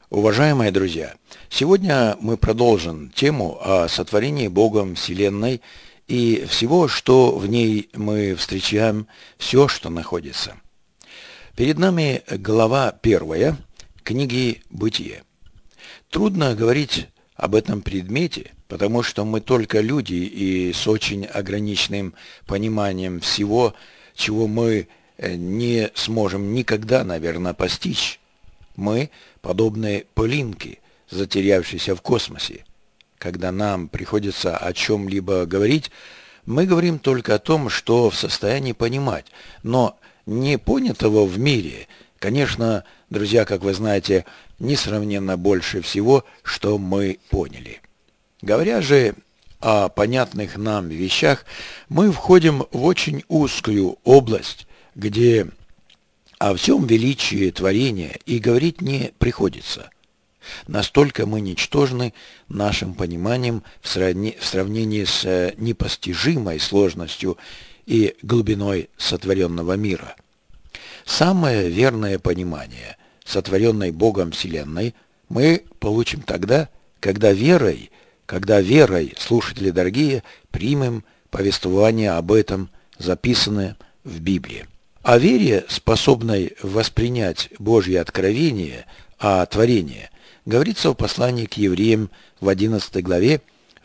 Уважаемые друзья, сегодня мы продолжим тему о сотворении Богом Вселенной и всего, что в ней мы встречаем, все, что находится. Перед нами глава 1 книги «Бытие». Трудно говорить об этом предмете, потому что мы только люди и с очень ограниченным пониманием всего, чего мы не сможем никогда, наверное, постичь. Мы подобны пылинке, затерявшейся в космосе. Когда нам приходится о чем-либо говорить, мы говорим только о том, что в состоянии понимать, но не понятого в мире, конечно, друзья, как вы знаете, несравненно больше всего, что мы поняли. Говоря же о понятных нам вещах, мы входим в очень узкую область, где о всем величии творения и говорить не приходится. Настолько мы ничтожны нашим пониманием в сравнении с непостижимой сложностью и глубиной сотворенного мира. Самое верное понимание сотворенной Богом Вселенной мы получим тогда, когда верой, слушатели дорогие, примем повествование об этом, записанное в Библии. О вере, способной воспринять Божье откровение о творении, говорится в послании к евреям в 11 главе,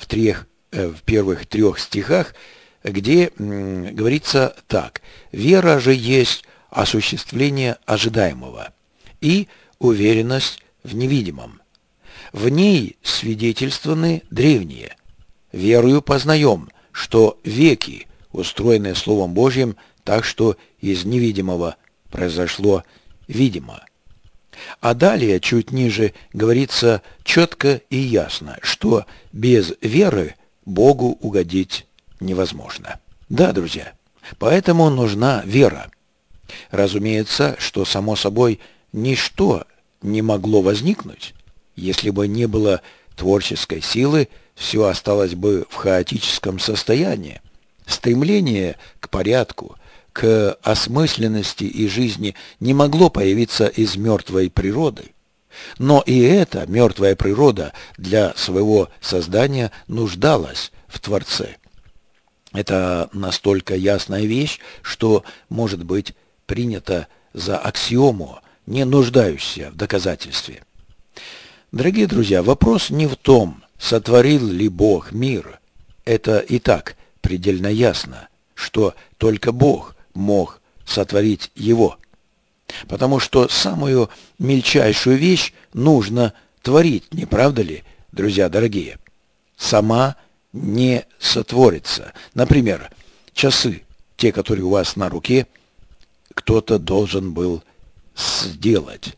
в первых 3 стихах, где говорится так: «Вера же есть осуществление ожидаемого и уверенность в невидимом. В ней свидетельствованы древние. Верою познаем, что веки устроены Словом Божьим, так что из невидимого произошло видимо». А далее, чуть ниже, говорится четко и ясно, что без веры Богу угодить невозможно. Да, друзья, поэтому нужна вера. Разумеется, что само собой ничто не могло возникнуть. Если бы не было творческой силы, все осталось бы в хаотическом состоянии. Стремление к порядку, к осмысленности и жизни не могло появиться из мертвой природы. Но и эта мертвая природа для своего создания нуждалась в Творце. Это настолько ясная вещь, что может быть принята за аксиому, не нуждающуюся в доказательстве. Дорогие друзья, вопрос не в том, сотворил ли Бог мир. Это и так предельно ясно, что только Бог мог сотворить его. Потому что самую мельчайшую вещь нужно творить, не правда ли, друзья дорогие? Сама не сотворится. Например, часы, те, которые у вас на руке, кто-то должен был сделать.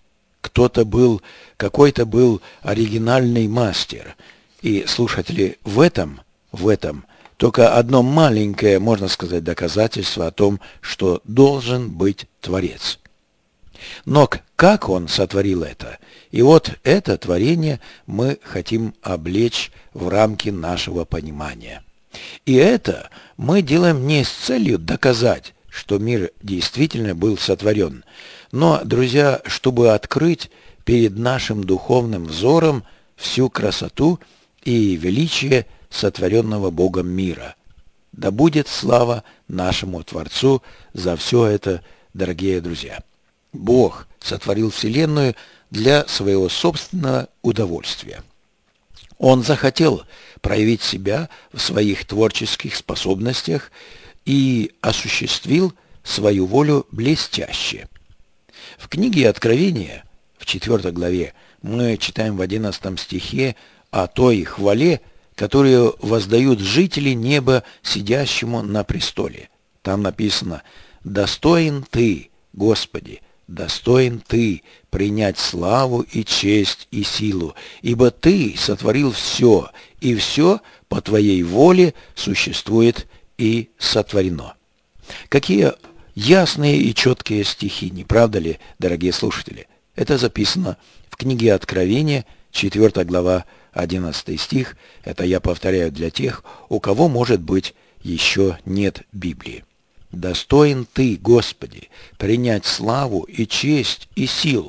Какой-то был оригинальный мастер. И, слушатели, в этом только одно маленькое, можно сказать, доказательство о том, что должен быть Творец. Но как он сотворил это? И вот это творение мы хотим облечь в рамки нашего понимания. И это мы делаем не с целью доказать, что мир действительно был сотворен, но, друзья, чтобы открыть перед нашим духовным взором всю красоту и величие сотворенного Богом мира. Да будет слава нашему Творцу за все это, дорогие друзья. Бог сотворил Вселенную для своего собственного удовольствия. Он захотел проявить себя в своих творческих способностях и осуществил свою волю блестяще. В книге Откровения, в 4 главе, мы читаем в 11 стихе о той хвале, которую воздают жители неба сидящему на престоле. Там написано: «Достоин Ты, Господи, достоин Ты принять славу и честь и силу, ибо Ты сотворил все, и все по Твоей воле существует и сотворено». Какие ясные и четкие стихи, не правда ли, дорогие слушатели? Это записано в книге Откровения, 4 глава, 11 стих. Это я повторяю для тех, у кого, может быть, еще нет Библии. «Достоин Ты, Господи, принять славу и честь и силу».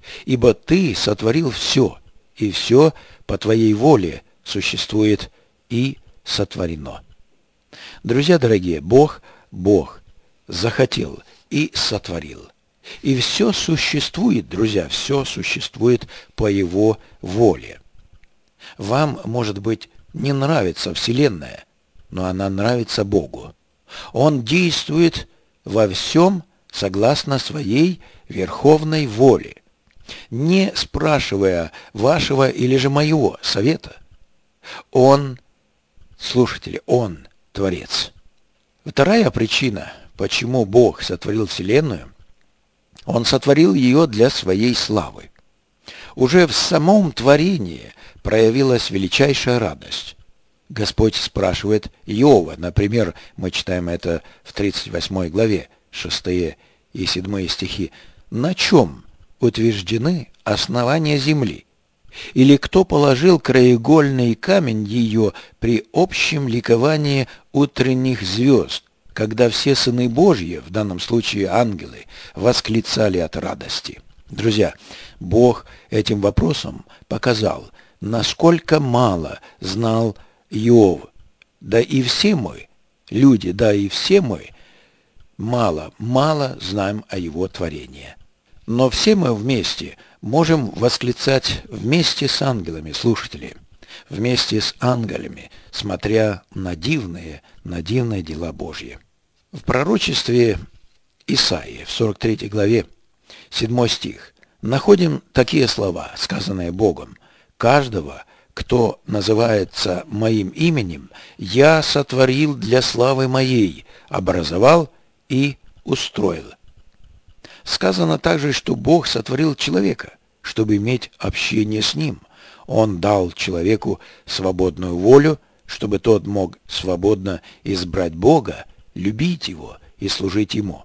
ибо Ты сотворил все, и все по Твоей воле существует и сотворено. Друзья дорогие, Бог захотел и сотворил. И все существует, друзья, все существует по Его воле. Вам, может быть, не нравится Вселенная, но она нравится Богу. Он действует во всем согласно своей верховной воле, не спрашивая вашего или же моего совета. Он, слушатели, Он Творец. Вторая причина, почему Бог сотворил Вселенную, Он сотворил ее для своей славы. Уже в самом творении проявилась величайшая радость. Господь спрашивает Иова, например, мы читаем это в 38 главе, 6 и 7 стихи, «На чем утверждены основания земли? Или кто положил краеугольный камень ее при общем ликовании утренних звезд, когда все сыны Божьи, в данном случае ангелы, восклицали от радости?» Друзья, Бог этим вопросом показал, насколько мало знал Иов. Да и все мы, люди, да и все мы, мало знаем о его творении. Но все мы вместе можем восклицать вместе с ангелами, слушатели, вместе с ангелами, смотря на дивные дела Божьи. В пророчестве Исаии, в 43 главе, 7 стих, находим такие слова, сказанные Богом: «Каждого, кто называется моим именем, я сотворил для славы моей, образовал и устроил». Сказано также, что Бог сотворил человека, чтобы иметь общение с ним. Он дал человеку свободную волю, чтобы тот мог свободно избрать Бога, любить Его и служить Ему.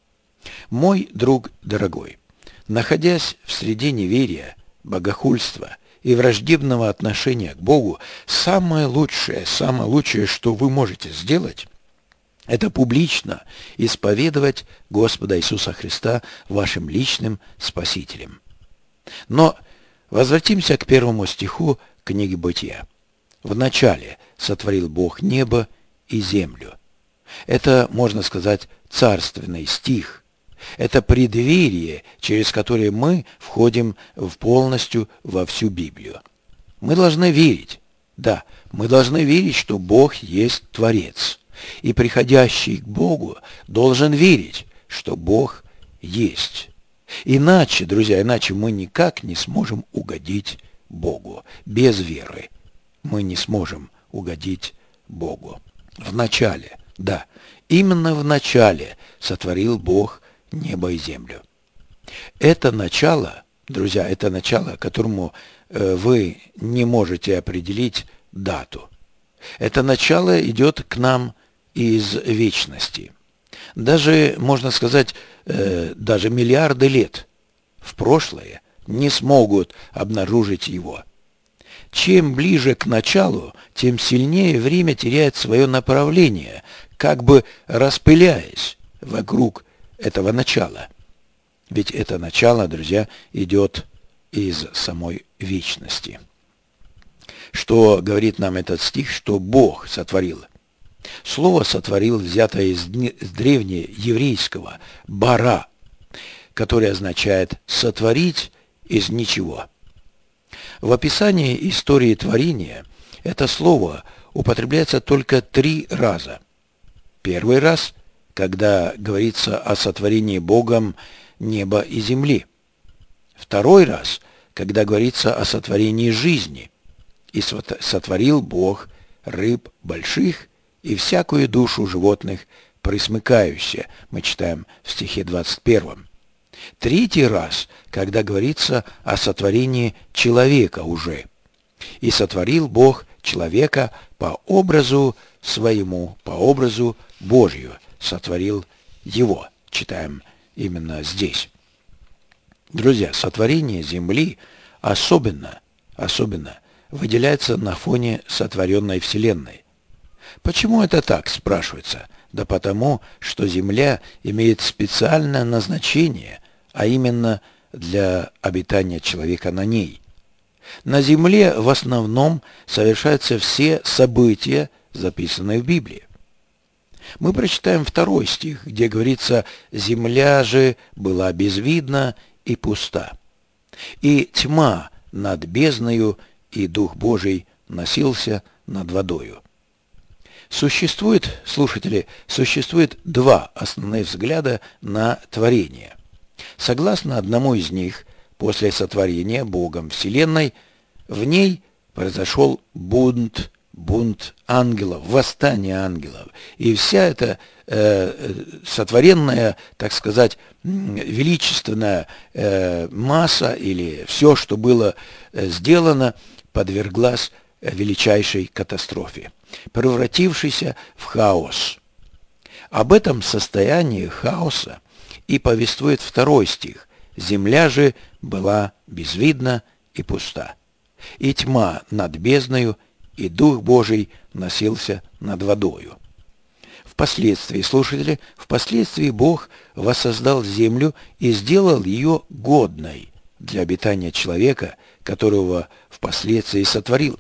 Мой друг дорогой, находясь в среде неверия, богохульства и враждебного отношения к Богу, самое лучшее, что вы можете сделать, это публично исповедовать Господа Иисуса Христа вашим личным Спасителем. Но возвратимся к 1 стиху книги Бытия. «Вначале сотворил Бог небо и землю». Это, можно сказать, царственный стих. Это преддверие, через которое мы входим полностью во всю Библию. Мы должны верить, да, мы должны верить, что Бог есть Творец. И приходящий к Богу должен верить, что Бог есть. Иначе, друзья, иначе мы никак не сможем угодить Богу. Без веры мы не сможем угодить Богу. В начале, да, именно в начале сотворил Бог небо и землю. Это начало, друзья, это начало, которому вы не можете определить дату. Это начало идет к нам из вечности. Даже, можно сказать, даже миллиарды лет в прошлое не смогут обнаружить его. Чем ближе к началу, тем сильнее время теряет свое направление, как бы распыляясь вокруг этого начала. Ведь это начало, друзья, идет из самой вечности. Что говорит нам этот стих, что Бог сотворил? Слово «сотворил» взято из древнееврейского «бара», которое означает «сотворить из ничего». В описании истории творения это слово употребляется только 3 раза. Первый раз, когда говорится о сотворении Богом неба и земли. Второй раз, когда говорится о сотворении жизни. «И сотворил Бог рыб больших и всякую душу животных пресмыкающие», мы читаем в стихе 21. Третий раз, когда говорится о сотворении человека уже. «И сотворил Бог человека по образу своему, по образу Божию сотворил его». Читаем именно здесь. Друзья, сотворение земли особенно выделяется на фоне сотворенной Вселенной. Почему это так, спрашивается? Да потому, что Земля имеет специальное назначение, а именно для обитания человека на ней. На земле в основном совершаются все события, записанные в Библии. Мы прочитаем 2 стих, где говорится: «Земля же была безвидна и пуста, и тьма над бездною, и Дух Божий носился над водою». Существует два основных взгляда на творение. Согласно одному из них, после сотворения Богом Вселенной, в ней произошел бунт ангелов, восстание ангелов. И вся эта сотворенная, так сказать, величественная масса, или все, что было сделано, подверглась величайшей катастрофе, превратившейся в хаос. Об этом состоянии хаоса и повествует 2 стих. «Земля же была безвидна и пуста, и тьма над бездною, и Дух Божий носился над водою». Впоследствии Бог воссоздал землю и сделал ее годной для обитания человека, которого впоследствии сотворил.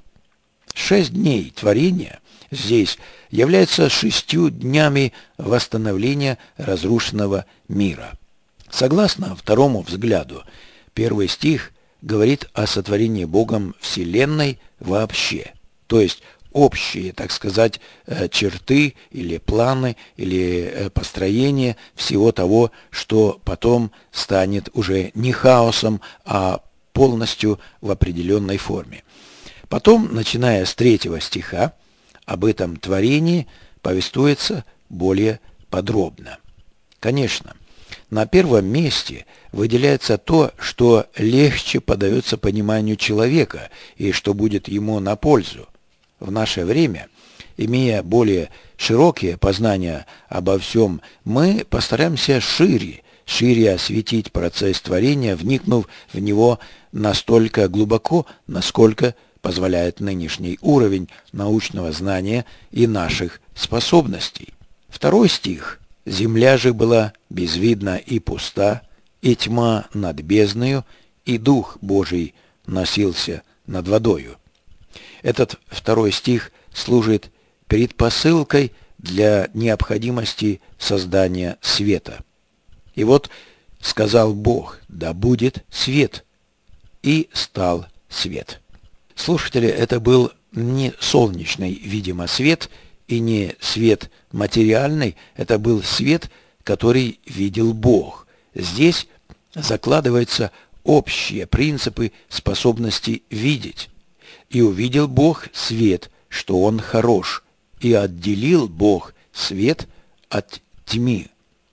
6 дней творения здесь являются 6 днями восстановления разрушенного мира. Согласно второму взгляду, 1 стих говорит о сотворении Богом Вселенной вообще, то есть общие, так сказать, черты или планы, или построение всего того, что потом станет уже не хаосом, а полностью в определенной форме. Потом, начиная с 3 стиха, об этом творении повествуется более подробно. Конечно, на первом месте выделяется то, что легче поддается пониманию человека и что будет ему на пользу. В наше время, имея более широкие познания обо всем, мы постараемся шире осветить процесс творения, вникнув в него настолько глубоко, насколько позволяет нынешний уровень научного знания и наших способностей. 2 стих. «Земля же была безвидна и пуста, и тьма над бездною, и Дух Божий носился над водою». Этот 2 стих служит предпосылкой для необходимости создания света. И вот сказал Бог: «Да будет свет», и стал свет. Слушатели, это был не солнечный, видимо, свет, и не свет материальный, это был свет, который видел Бог. Здесь закладываются общие принципы способности видеть. «И увидел Бог свет, что он хорош, и отделил Бог свет от тьмы».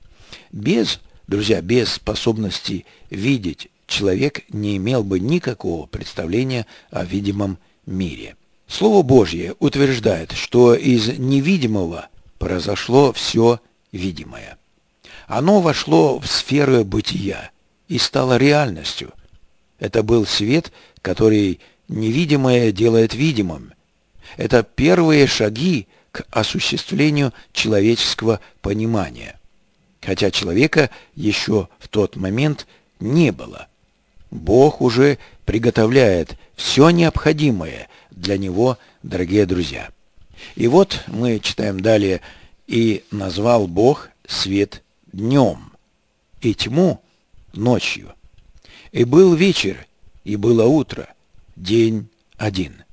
Без способности видеть человек не имел бы никакого представления о видимом мире. Слово Божье утверждает, что из невидимого произошло все видимое. Оно вошло в сферу бытия и стало реальностью. Это был свет, который невидимое делает видимым. Это первые шаги к осуществлению человеческого понимания, хотя человека еще в тот момент не было. Бог уже приготовляет все необходимое для него, дорогие друзья. И вот мы читаем далее: «И назвал Бог свет днем, и тьму ночью. И был вечер, и было утро, день один».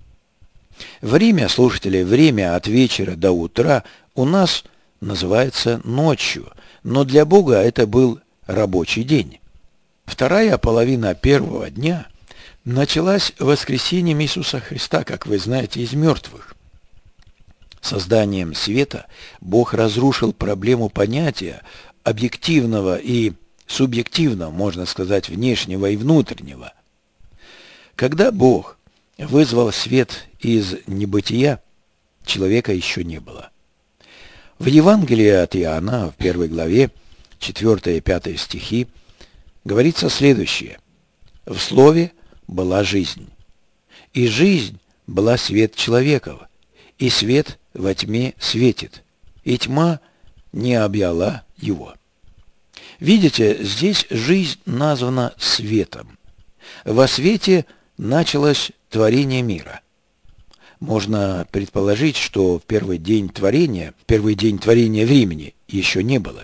Время от вечера до утра у нас называется ночью, но для Бога это был рабочий день. Вторая половина первого дня началась воскресением Иисуса Христа, как вы знаете, из мертвых. Созданием света Бог разрушил проблему понятия объективного и субъективного, можно сказать, внешнего и внутреннего. Когда Бог вызвал свет из небытия, человека еще не было. В Евангелии от Иоанна, в 1 главе, 4 и 5 стихи, говорится следующее: «В Слове была жизнь, и жизнь была свет человеков, и свет во тьме светит, и тьма не объяла его». Видите, здесь жизнь названа светом. Во свете началось творение мира. Можно предположить, что в первый день творения времени еще не было.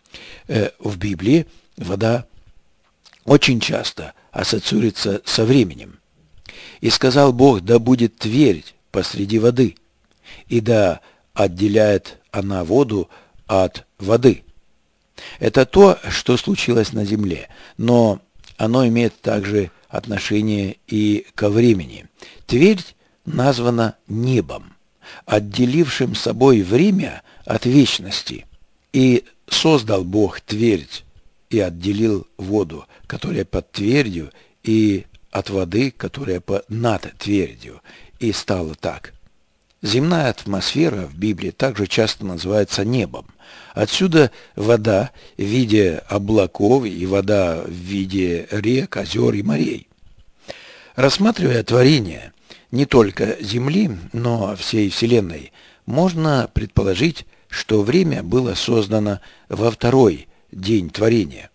В Библии вода очень часто ассоциируется со временем. «И сказал Бог, да будет твердь посреди воды, и да отделяет она воду от воды». Это то, что случилось на земле, но оно имеет также отношение и ко времени. Твердь названа небом, отделившим собой время от вечности. И создал Бог твердь, и отделил воду, которая под твердью, и от воды, которая над твердью. И стало так. Земная атмосфера в Библии также часто называется небом. Отсюда вода в виде облаков и вода в виде рек, озер и морей. Рассматривая творение не только Земли, но всей Вселенной, можно предположить, что время было создано во второй день творения.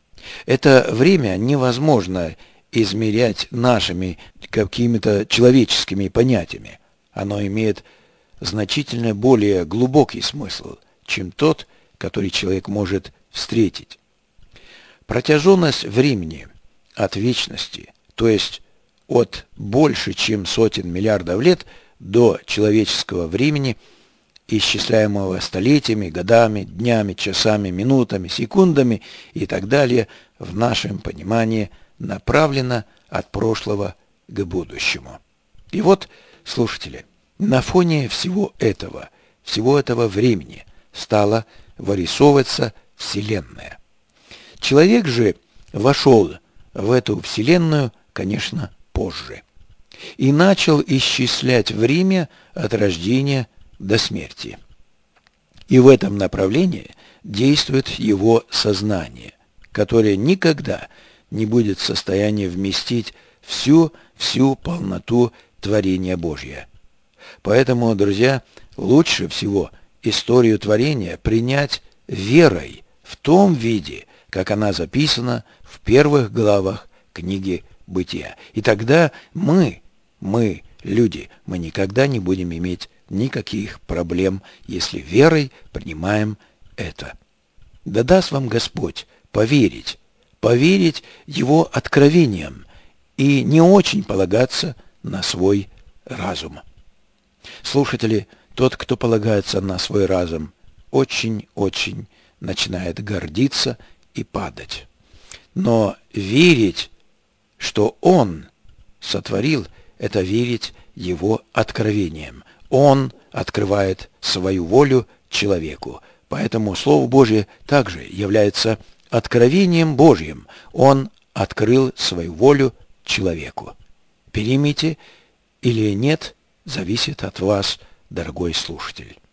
Это время невозможно измерять нашими какими-то человеческими понятиями. Оно имеет значительно более глубокий смысл, чем тот, который человек может встретить. Протяженность времени от вечности, то есть от больше, чем сотен миллиардов лет до человеческого времени, исчисляемого столетиями, годами, днями, часами, минутами, секундами и так далее, в нашем понимании направлена от прошлого к будущему. И вот, слушатели, на фоне всего этого времени стала вырисовываться Вселенная. Человек же вошел в эту Вселенную, конечно, позже, и начал исчислять время от рождения до смерти. И в этом направлении действует его сознание, которое никогда не будет в состоянии вместить всю полноту творения Божия. Поэтому, друзья, лучше всего историю творения принять верой в том виде, как она записана в первых главах книги Бытия. И тогда мы, люди, мы никогда не будем иметь никаких проблем, если верой принимаем это. Да даст вам Господь поверить Его откровениям и не очень полагаться на свой разум. Слушатели, тот, кто полагается на свой разум, очень-очень начинает гордиться и падать. Но верить, что Он сотворил, это верить Его откровениям. Он открывает свою волю человеку. Поэтому Слово Божье также является откровением Божьим. Он открыл свою волю человеку. Примите или нет, зависит от вас, дорогой слушатель.